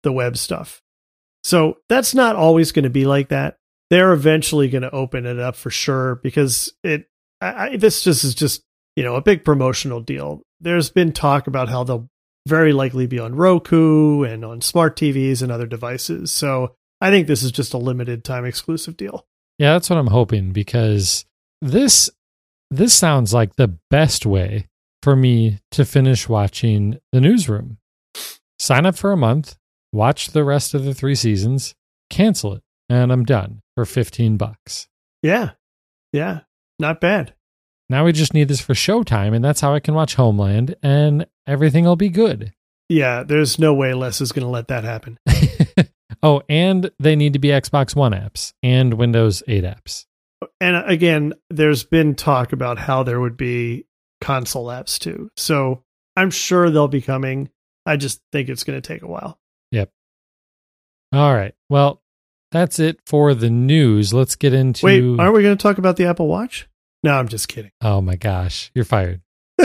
the web stuff. So that's not always going to be like that. They're eventually going to open it up for sure, because it I, I, this just is just, you know, a big promotional deal. There's been talk about how they'll very likely be on Roku and on smart T Vs and other devices. So I think this is just a limited time exclusive deal. Yeah, that's what I'm hoping, because this this sounds like the best way for me to finish watching The Newsroom. Sign up for a month, watch the rest of the three seasons, cancel it, and I'm done for fifteen bucks. Yeah. Yeah. Not bad. Now we just need this for Showtime, and that's how I can watch Homeland, and everything will be good. Yeah, there's no way Les is going to let that happen. Oh, and they need to be Xbox One apps and Windows eight apps. And again, there's been talk about how there would be console apps too. So I'm sure they'll be coming. I just think it's going to take a while. Yep. All right. Well, that's it for the news. Let's get into... Wait, aren't we going to talk about the Apple Watch? No, I'm just kidding. Oh my gosh, you're fired.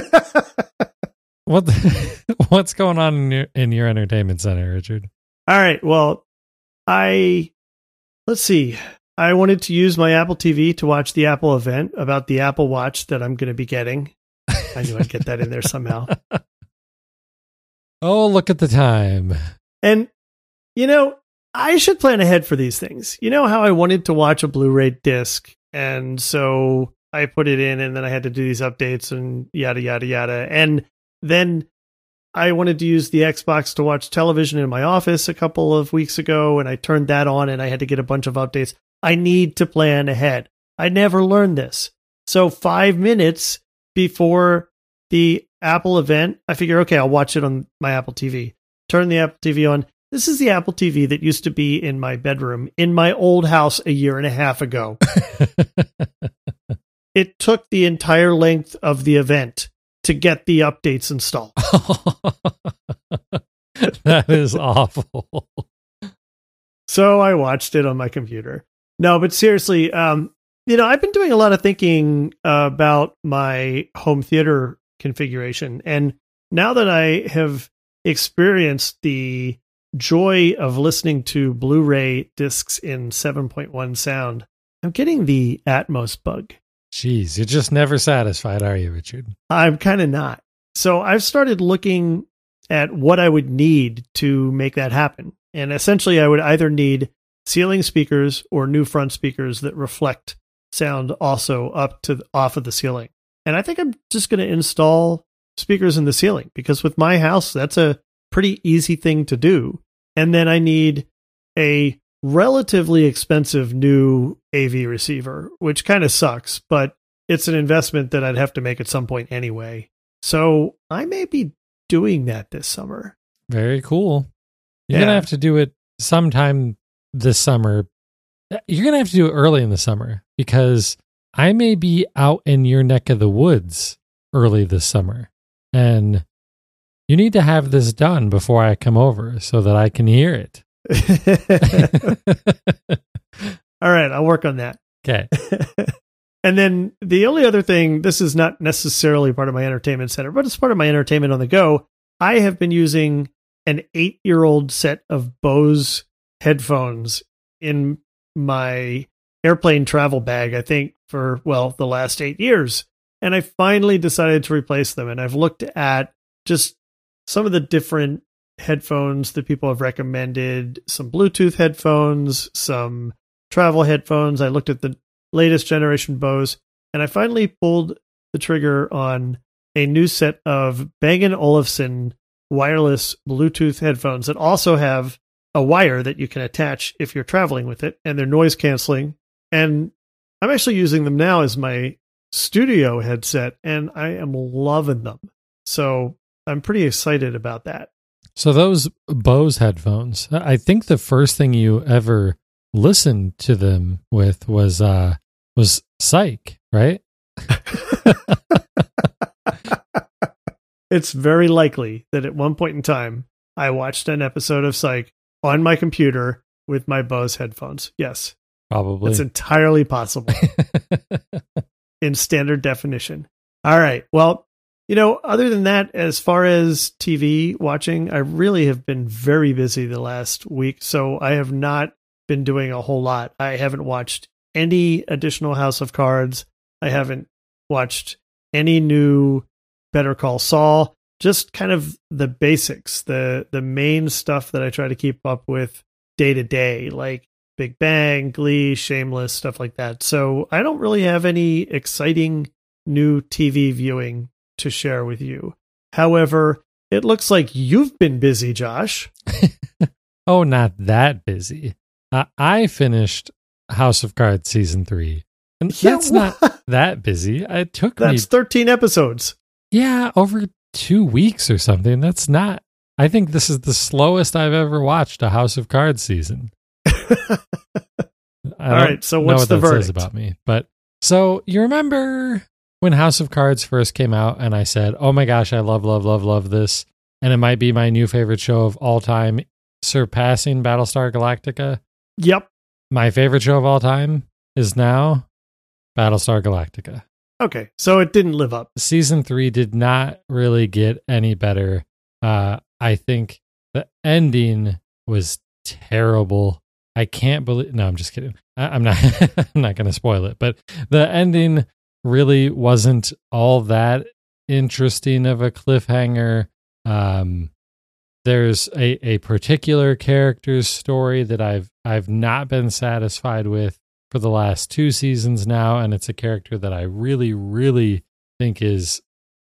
What the, what's going on in your, in your entertainment center, Richard? All right. Well, I let's see. I wanted to use my Apple T V to watch the Apple event about the Apple Watch that I'm going to be getting. I knew I'd get that in there somehow. Oh, look at the time. And, you know, I should plan ahead for these things. You know how I wanted to watch a Blu-ray disc, and so I put it in, and then I had to do these updates and yada, yada, yada. And then I wanted to use the Xbox to watch television in my office a couple of weeks ago, and I turned that on, and I had to get a bunch of updates. I need to plan ahead. I never learned this. So five minutes before the Apple event, I figure, okay, I'll watch it on my Apple T V. Turn the Apple T V on. This is the Apple T V that used to be in my bedroom in my old house a year and a half ago. It took the entire length of the event to get the updates installed. That is awful. So I watched it on my computer. No, but seriously, um, you know, I've been doing a lot of thinking uh, about my home theater configuration. And now that I have experienced the joy of listening to Blu-ray discs in seven point one sound, I'm getting the Atmos bug. Jeez, you're just never satisfied, are you, Richard? I'm kind of not. So I've started looking at what I would need to make that happen. And essentially, I would either need ceiling speakers or new front speakers that reflect sound also up to the, off of the ceiling. And I think I'm just going to install speakers in the ceiling, because with my house, that's a pretty easy thing to do. And then I need a relatively expensive new A V receiver, which kind of sucks, but it's an investment that I'd have to make at some point anyway. So I may be doing that this summer. Very cool. You're Yeah. going to have to do it sometime this summer. You're going to have to do it early in the summer, because I may be out in your neck of the woods early this summer. And you need to have this done before I come over so that I can hear it. All right, I'll work on that. Okay. And then the only other thing, this is not necessarily part of my entertainment center, but it's part of my entertainment on the go. I have been using an eight-year-old set of Bose headphones in my airplane travel bag, I think, for, well, the last eight years. And I finally decided to replace them. And I've looked at just some of the different headphones that people have recommended, some Bluetooth headphones, some travel headphones. I looked at the latest generation Bose, and I finally pulled the trigger on a new set of Bang and Olufsen wireless Bluetooth headphones that also have a wire that you can attach if you're traveling with it, and they're noise canceling. And I'm actually using them now as my studio headset, and I am loving them. So I'm pretty excited about that. So those Bose headphones, I think the first thing you ever listened to them with was uh was Psych, right? It's very likely that at one point in time, I watched an episode of Psych on my computer with my Bose headphones. Yes. Probably. It's entirely possible in standard definition. All right. Well, You know, other than that, as far as T V watching, I really have been very busy the last week, so I have not been doing a whole lot. I haven't watched any additional House of Cards. I haven't watched any new Better Call Saul. Just kind of the basics, the the main stuff that I try to keep up with day to day, like Big Bang, Glee, Shameless, stuff like that. So I don't really have any exciting new T V viewing to share with you. However, it looks like you've been busy, Josh. Oh, not that busy. Uh, I finished House of Cards season three, and Yeah, that's what? not that busy. It took me, That's thirteen episodes. yeah, over two weeks or something. That's not. I think this is the slowest I've ever watched a House of Cards season. I All right, so what's know what the that verdict? says about me, but so you remember when House of Cards first came out, and I said, "Oh my gosh, I love, love, love, love this," and it might be my new favorite show of all time, surpassing Battlestar Galactica. Yep. My favorite show of all time is now Battlestar Galactica. Okay, so it didn't live up. Season three did not really get any better. Uh, I think the ending was terrible. I can't believe. No, I'm just kidding. I, I'm not. I'm not going to spoil it. But the ending really wasn't all that interesting of a cliffhanger. Um, there's a, a particular character's story that I've I've not been satisfied with for the last two seasons now, and it's a character that I really, really think is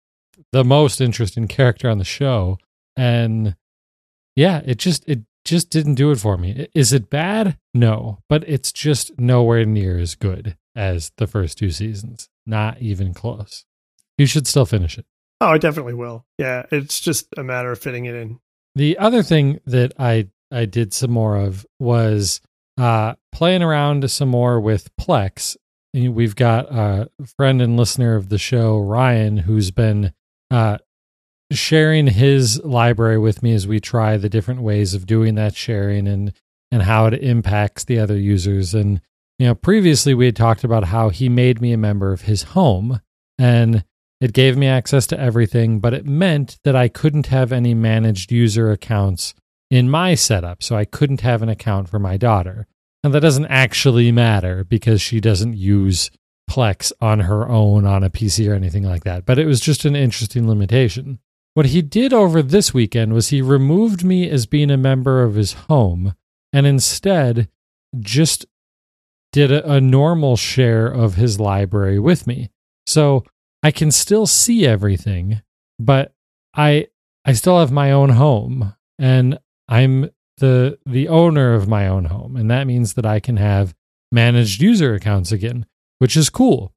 the most interesting character on the show. And yeah, it just it just didn't do it for me. Is it bad? No, but it's just nowhere near as good as the first two seasons. Not even close. You should still finish it. Oh, I definitely will. Yeah, it's just a matter of fitting it in. The other thing that I I did some more of was uh, playing around some more with Plex. And we've got a friend and listener of the show, Ryan, who's been uh, sharing his library with me as we try the different ways of doing that sharing and and how it impacts the other users. And you know, previously we had talked about how he made me a member of his home, and it gave me access to everything, but it meant that I couldn't have any managed user accounts in my setup, so I couldn't have an account for my daughter. And that doesn't actually matter because she doesn't use Plex on her own on a P C or anything like that, but it was just an interesting limitation. What he did over this weekend was he removed me as being a member of his home and instead just did a, a normal share of his library with me. So I can still see everything, but I I still have my own home, and I'm the the owner of my own home, and that means that I can have managed user accounts again, which is cool.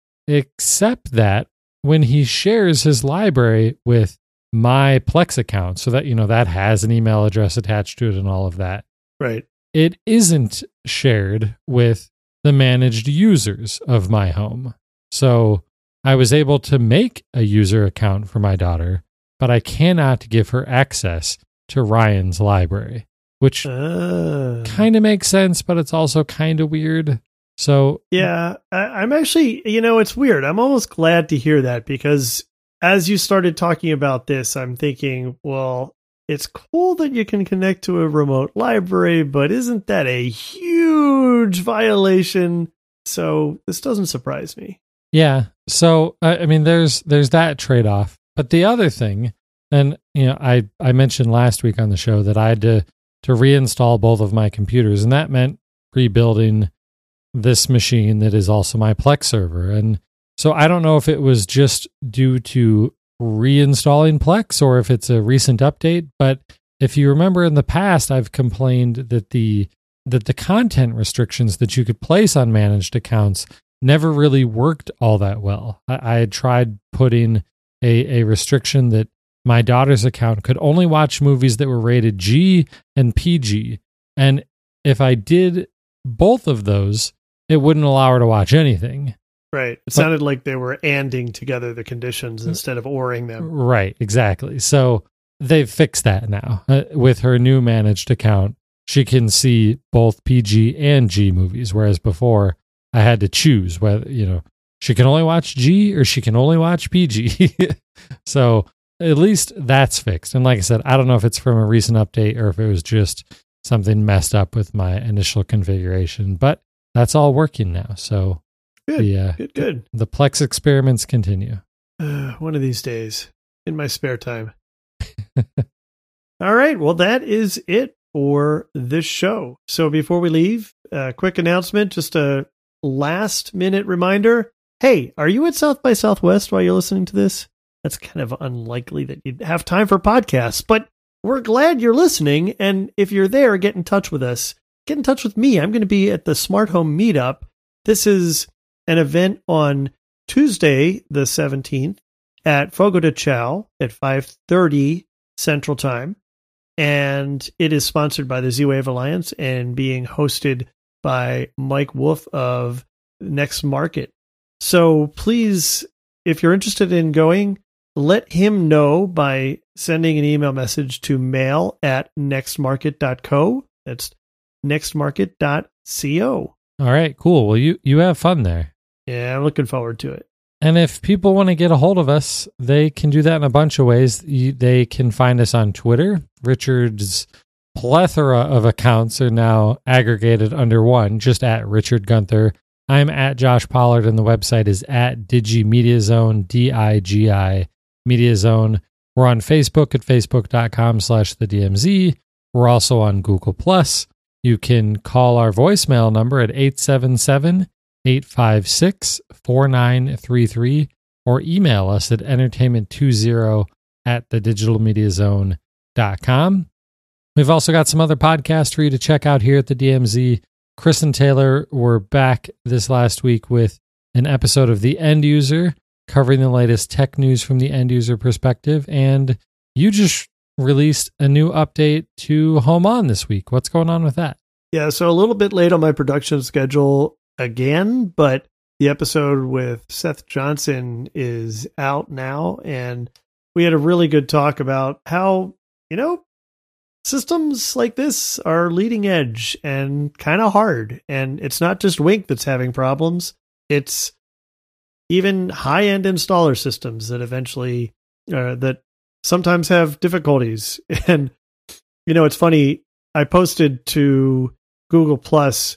Except that when he shares his library with my Plex account, so that you know that has an email address attached to it and all of that, Right. it isn't shared with the managed users of my home. So I was able to make a user account for my daughter, but I cannot give her access to Ryan's library, which Uh, kind of makes sense, but it's also kind of weird. So yeah, I, I'm actually, you know, it's weird. I'm almost glad to hear that because as you started talking about this, I'm thinking, well, it's cool that you can connect to a remote library, but isn't that a huge violation? So this doesn't surprise me. yeah, so I I mean, there's there's that trade-off. But the other thing, and you know, I I mentioned last week on the show that I had to to reinstall both of my computers, and that meant rebuilding this machine that is also my Plex server. And so I don't know if it was just due to reinstalling Plex or if it's a recent update, but if you remember in the past, I've complained that the that the content restrictions that you could place on managed accounts never really worked all that well. I, I had tried putting a, a restriction that my daughter's account could only watch movies that were rated G and P G. And if I did both of those, it wouldn't allow her to watch anything. Right. It But- sounded like they were anding together the conditions instead of oring them. Right, exactly. So they've fixed that now. Uh, with her new managed account, she can see both P G and G movies, whereas before I had to choose whether, you know, she can only watch G or she can only watch P G. So at least that's fixed. And like I said, I don't know if it's from a recent update or if it was just something messed up with my initial configuration, but that's all working now. So good, the, uh, good, good. The Plex experiments continue. Uh, one of these days in my spare time. All right. Well, that is it for this show. So before we leave, a quick announcement, just a last minute reminder. Hey, are you at South by Southwest while you're listening to this? That's kind of unlikely that you'd have time for podcasts, but we're glad you're listening. And if you're there, get in touch with us. Get in touch with me. I'm going to be at the Smart Home Meetup. This is an event on Tuesday, the seventeenth at Fogo de Chao at five thirty Central Time. And it is sponsored by the Z-Wave Alliance and being hosted by Mike Wolf of Next Market. So please, if you're interested in going, let him know by sending an email message to mail at nextmarket dot co. That's nextmarket dot co. All right, cool. Well, you, you have fun there. Yeah, I'm looking forward to it. And if people want to get a hold of us, they can do that in a bunch of ways. You, they can find us on Twitter. Richard's plethora of accounts are now aggregated under one, just at Richard Gunther. I'm at Josh Pollard, and the website is at DigiMediaZone, D I G I Media Zone. We're on Facebook at facebook.com slash the DMZ. We're also on Google Plus. You can call our voicemail number at eight seven seven, eight five six, four nine three three or email us at entertainment twenty at the digital media zone dot com. We've also got some other podcasts for you to check out here at the D M Z. Chris and Taylor were back this last week with an episode of The End User, covering the latest tech news from the end user perspective. And you just released a new update to Home On this week. What's going on with that? Yeah, so a little bit late on my production schedule again, but the episode with Seth Johnson is out now, and we had a really good talk about how, you know, systems like this are leading edge and kind of hard. And it's not just Wink that's having problems. It's even high-end installer systems that eventually, uh, that sometimes have difficulties. And, you know, it's funny, I posted to Google Plus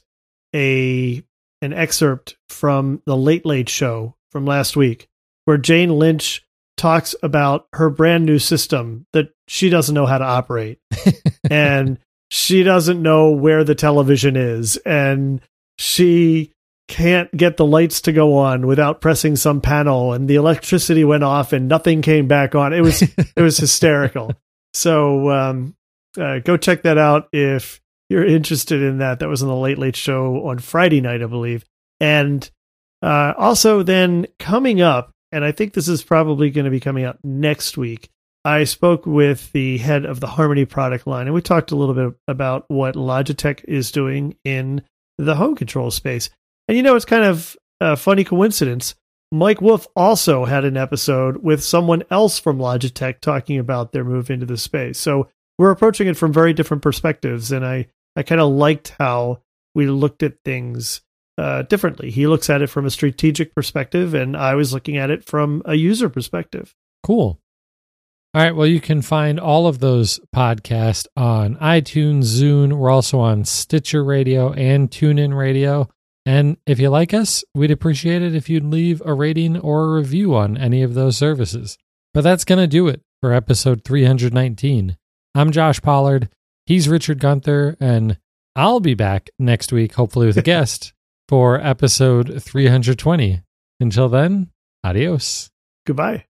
a an excerpt from the Late Late Show from last week, where Jane Lynch talks about her brand new system that she doesn't know how to operate. And she doesn't know where the television is. And she can't get the lights to go on without pressing some panel. And the electricity went off and nothing came back on. It was, it was hysterical. So um, uh, go check that out if you're interested in that. That was on the Late Late Show on Friday night, I believe. And uh, also then coming up, and I think this is probably going to be coming out next week, I spoke with the head of the Harmony product line, and we talked a little bit about what Logitech is doing in the home control space. And, you know, it's kind of a funny coincidence. Mike Wolf also had an episode with someone else from Logitech talking about their move into the space. So we're approaching it from very different perspectives, and I, I kind of liked how we looked at things uh, differently. He looks at it from a strategic perspective, and I was looking at it from a user perspective. Cool. All right. Well, you can find all of those podcasts on iTunes, Zune. We're also on Stitcher Radio and TuneIn Radio. And if you like us, we'd appreciate it if you'd leave a rating or a review on any of those services. But that's going to do it for episode three hundred nineteen. I'm Josh Pollard. He's Richard Gunther, and I'll be back next week, hopefully with a guest, for episode three hundred twenty. Until then, adios. Goodbye.